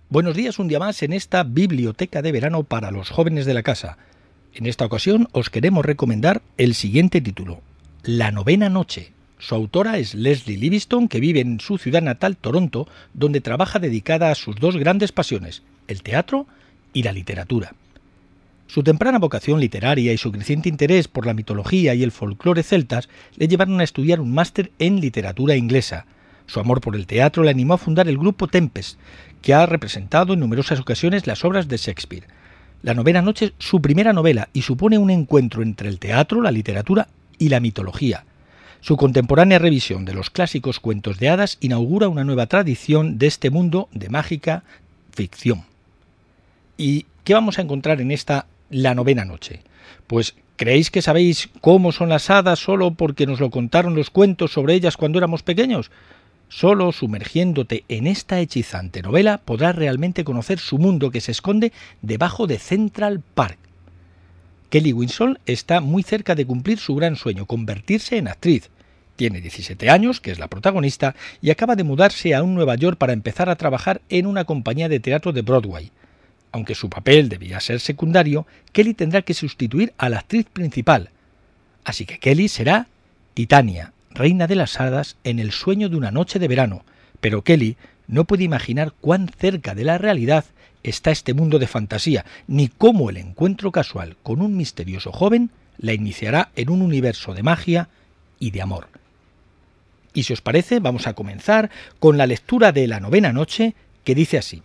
Buenos días un día más en esta biblioteca de verano para los jóvenes de la casa. En esta ocasión os queremos recomendar el siguiente título, La novena noche. Su autora es Lesley Livingston, que vive en su ciudad natal, Toronto, donde trabaja dedicada a sus dos grandes pasiones, el teatro y la literatura. Su temprana vocación literaria y su creciente interés por la mitología y el folclore celtas le llevaron a estudiar un máster en literatura inglesa. Su amor por el teatro le animó a fundar el grupo Tempest, que ha representado en numerosas ocasiones las obras de Shakespeare. La novena noche es su primera novela y supone un encuentro entre el teatro, la literatura y la mitología. Su contemporánea revisión de los clásicos cuentos de hadas inaugura una nueva tradición de este mundo de mágica ficción. ¿Y qué vamos a encontrar en esta La novena noche? Pues, ¿creéis que sabéis cómo son las hadas solo porque nos lo contaron los cuentos sobre ellas cuando éramos pequeños? Solo sumergiéndote en esta hechizante novela podrás realmente conocer su mundo que se esconde debajo de Central Park. Kelly Winslow está muy cerca de cumplir su gran sueño, convertirse en actriz. Tiene 17 años, que es la protagonista, y acaba de mudarse a un Nueva York para empezar a trabajar en una compañía de teatro de Broadway. Aunque su papel debía ser secundario, Kelly tendrá que sustituir a la actriz principal. Así que Kelly será Titania, reina de las hadas en el sueño de una noche de verano, pero Kelly no puede imaginar cuán cerca de la realidad está este mundo de fantasía, ni cómo el encuentro casual con un misterioso joven la iniciará en un universo de magia y de amor. Y si os parece, vamos a comenzar con la lectura de La novena noche, que dice así: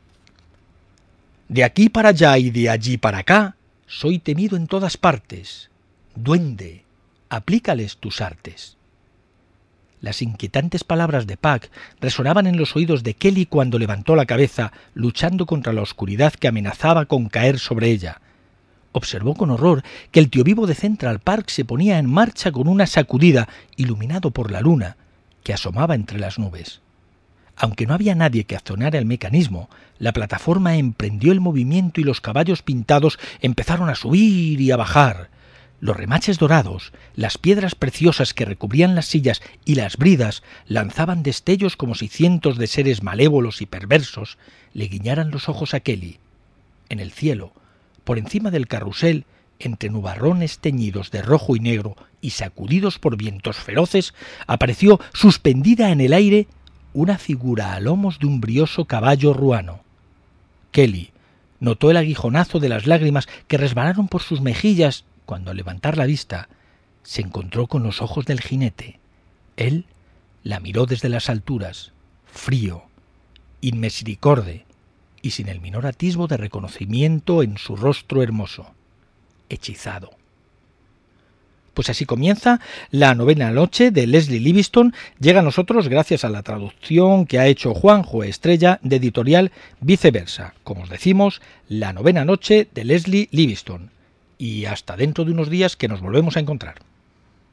De aquí para allá y de allí para acá, soy temido en todas partes. Duende, aplícales tus artes. Las inquietantes palabras de Puck resonaban en los oídos de Kelly cuando levantó la cabeza, luchando contra la oscuridad que amenazaba con caer sobre ella. Observó con horror que el tío vivo de Central Park se ponía en marcha con una sacudida, iluminado por la luna, que asomaba entre las nubes. Aunque no había nadie que accionara el mecanismo, la plataforma emprendió el movimiento y los caballos pintados empezaron a subir y a bajar. Los remaches dorados, las piedras preciosas que recubrían las sillas y las bridas lanzaban destellos como si cientos de seres malévolos y perversos le guiñaran los ojos a Kelly. En el cielo, por encima del carrusel, entre nubarrones teñidos de rojo y negro y sacudidos por vientos feroces, apareció suspendida en el aire una figura a lomos de un brioso caballo ruano. Kelly notó el aguijonazo de las lágrimas que resbalaron por sus mejillas cuando, al levantar la vista, se encontró con los ojos del jinete. Él la miró desde las alturas, frío, inmisericorde y sin el menor atisbo de reconocimiento en su rostro hermoso. Hechizado. Pues así comienza La novena noche de Lesley Livingston. Llega a nosotros gracias a la traducción que ha hecho Juanjo Estrella de editorial Viceversa. Como os decimos, La novena noche de Lesley Livingston. Y hasta dentro de unos días que nos volvemos a encontrar.